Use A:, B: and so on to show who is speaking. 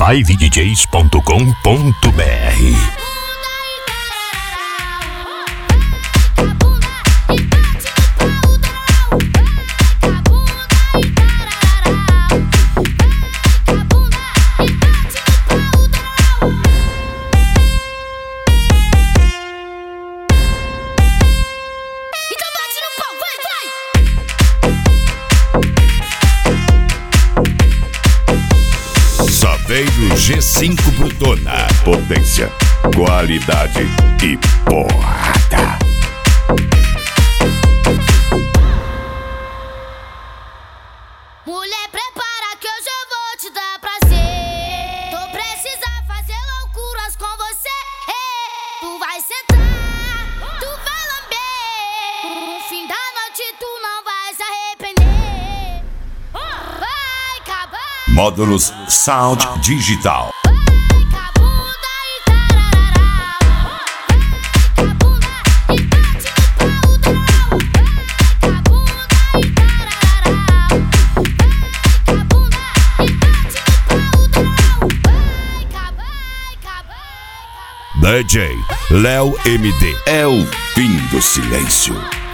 A: 5djs.com.br.
B: Veio G5 Brutona. Potência, qualidade e porrada.
C: Mulher, prepara que hoje eu vou te dar prazer. Tô precisando fazer loucuras com você. Tu vai sentar, tu vai lamber. No fim da noite tu não vai se arrepender. Vai acabar.
B: Módulos Sound Digital. DJ Léo MD. É o fim do silêncio.